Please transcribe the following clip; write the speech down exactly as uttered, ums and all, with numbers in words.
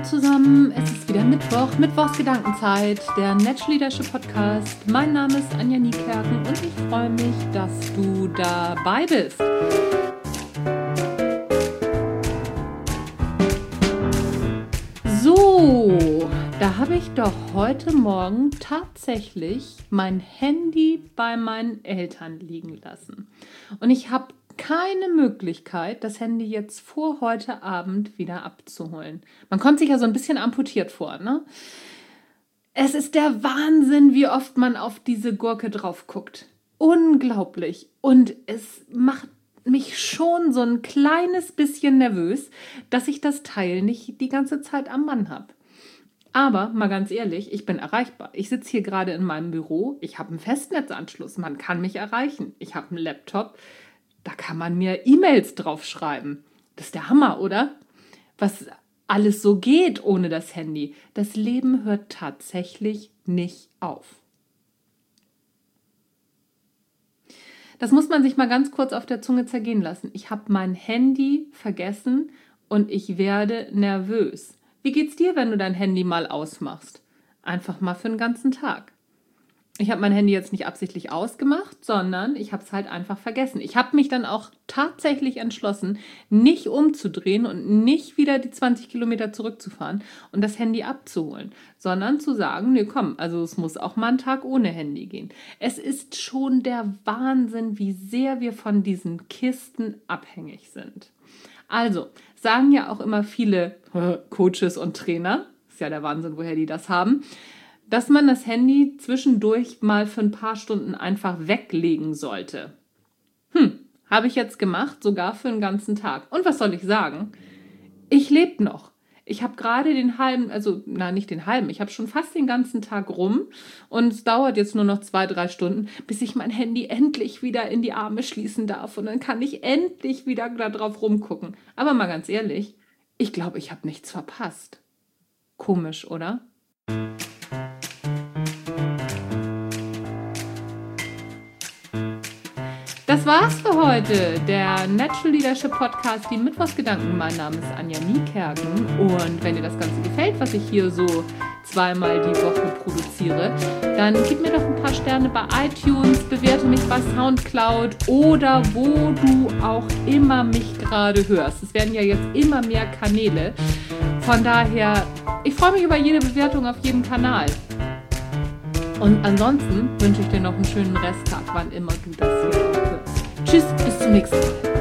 zusammen, es ist wieder Mittwoch, Mittwochsgedankenzeit, der Natural Leadership Podcast. Mein Name ist Anja Niekerken und ich freue mich, dass du dabei bist. So, da habe ich doch heute Morgen tatsächlich mein Handy bei meinen Eltern liegen lassen. Und ich habe keine Möglichkeit, das Handy jetzt vor heute Abend wieder abzuholen. Man kommt sich ja so ein bisschen amputiert vor, ne? Es ist der Wahnsinn, wie oft man auf diese Gurke drauf guckt. Unglaublich. Und es macht mich schon so ein kleines bisschen nervös, dass ich das Teil nicht die ganze Zeit am Mann habe. Aber mal ganz ehrlich, ich bin erreichbar. Ich sitze hier gerade in meinem Büro, ich habe einen Festnetzanschluss, man kann mich erreichen. Ich habe einen Laptop, da kann man mir E-Mails drauf schreiben. Das ist der Hammer, oder? Was alles so geht ohne das Handy. Das Leben hört tatsächlich nicht auf. Das muss man sich mal ganz kurz auf der Zunge zergehen lassen. Ich habe mein Handy vergessen und ich werde nervös. Wie geht's dir, wenn du dein Handy mal ausmachst? Einfach mal für den ganzen Tag. Ich habe mein Handy jetzt nicht absichtlich ausgemacht, sondern ich habe es halt einfach vergessen. Ich habe mich dann auch tatsächlich entschlossen, nicht umzudrehen und nicht wieder die zwanzig Kilometer zurückzufahren und das Handy abzuholen, sondern zu sagen, nee, komm, also es muss auch mal ein Tag ohne Handy gehen. Es ist schon der Wahnsinn, wie sehr wir von diesen Kisten abhängig sind. Also, sagen ja auch immer viele Coaches und Trainer, ist ja der Wahnsinn, woher die das haben, dass man das Handy zwischendurch mal für ein paar Stunden einfach weglegen sollte. Hm, habe ich jetzt gemacht, sogar für einen ganzen Tag. Und was soll ich sagen? Ich lebe noch. Ich habe gerade den halben, also, na nicht den halben, ich habe schon fast den ganzen Tag rum und es dauert jetzt nur noch zwei, drei Stunden, bis ich mein Handy endlich wieder in die Arme schließen darf und dann kann ich endlich wieder da drauf rumgucken. Aber mal ganz ehrlich, ich glaube, ich habe nichts verpasst. Komisch, oder? Das war's für heute, der Natural Leadership Podcast, die Mittwochsgedanken. Mein Name ist Anja Niekerken und wenn dir das Ganze gefällt, was ich hier so zweimal die Woche produziere, dann gib mir doch ein paar Sterne bei iTunes, bewerte mich bei Soundcloud oder wo du auch immer mich gerade hörst. Es werden ja jetzt immer mehr Kanäle. Von daher, ich freue mich über jede Bewertung auf jedem Kanal. Und ansonsten wünsche ich dir noch einen schönen Resttag, wann immer du das hier hörst. Tschüss, bis zum nächsten Mal.